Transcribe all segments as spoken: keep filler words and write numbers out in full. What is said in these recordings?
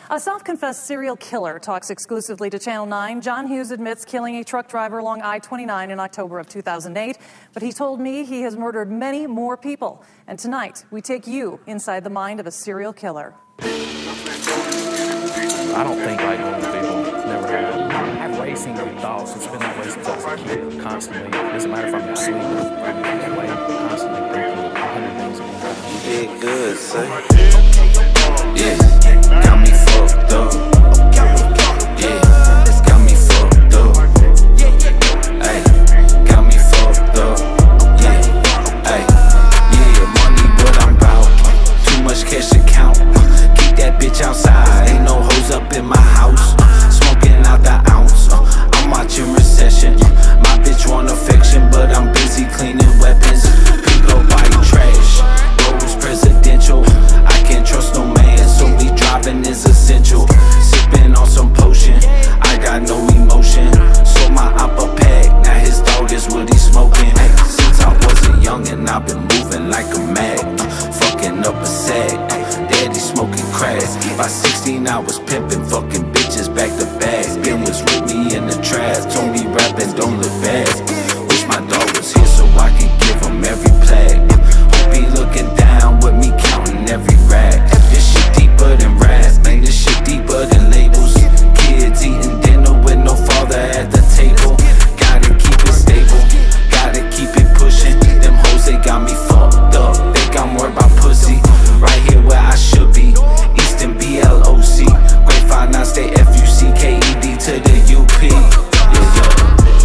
A self-confessed serial killer talks exclusively to Channel nine. John Hughes admits killing a truck driver along I twenty-nine in October of two thousand eight, but he told me he has murdered many more people. And tonight, we take you inside the mind of a serial killer. I don't think like normal people, never have. I have racing thoughts. It's been that way since I was a kid, constantly. It doesn't matter if I'm asleep, I'm that way, constantly thinking a hundred things at one time. You did good, son. Yeah, got me fucked up. Yeah, got me fucked up. Ay, got me fucked up. Yeah, ay, yeah, money what I'm bout. Too much cash to count. Keep that bitch outside. Ain't no hoes up in my house. Smoking out the ounce. I'm watching Recession. My bitch want affection, but I'm busy cleaning weapons. Pick up white trash. Rose presidential. I can't trust no man, so me driving is essential. Sipping on some potion. I got no emotion. So my oppa pack. Now his dog is what he's smoking. Ay, since I was a youngin', I've been moving like a mag. Uh, fucking up a sack. Daddy smoking crack. By sixteen I was pimping, fucking bitches back to back. Ben was with me in the trap. Told me rapping don't look bad. Wish my dog was here so I could give him every plaque. Hope he looking down with me counting every rag. This shit deeper than rap, man, this shit deeper than labels. Kids eating dinner with no father at the table. Gotta keep it stable, gotta keep it pushing. Them hoes, they got me fucked up. Think I'm worried about pussy. Right here where I should be, Easton B L O C. Grapevine, now stay F U C K E D to the U P. Yeah, yeah.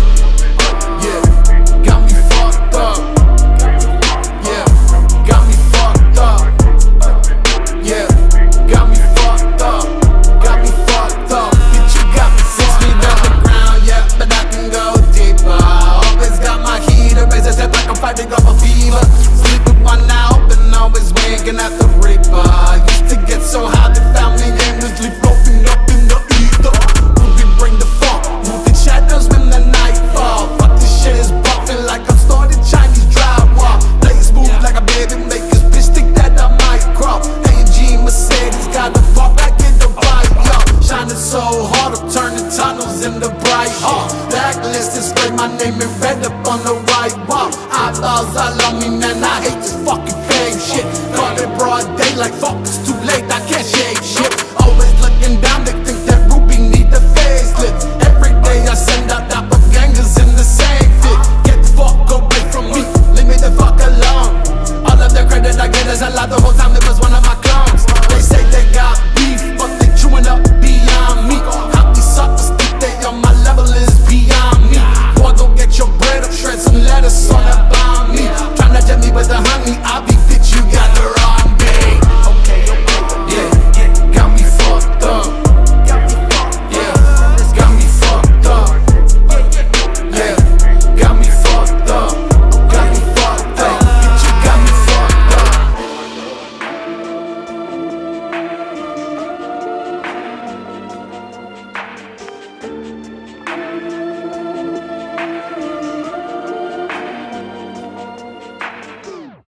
Yeah, got me fucked up. Yeah, got me fucked up. Yeah, got me fucked up. Got me fucked up. Bitch, you got me six feet on the ground, yeah, but I can go deeper. Always got my heater, razor step like I'm fighting off a fever. Sleep with one eye open, always winking at the reaper. Used to get so high, they found me aimlessly floating up in the ether. Movie bring the funk, moving shadows when the night fall. Fuck this shit is buffing like I'm starting Chinese drywall. Blaze move like a baby makers, bitch think that I might crawl. A M G Mercedes got the fuck like in the bike, yo. Shining so hard, I'm turning tunnels into bright hall. Blacklist is straight, my name is red up on the right wall. Eyeballs all on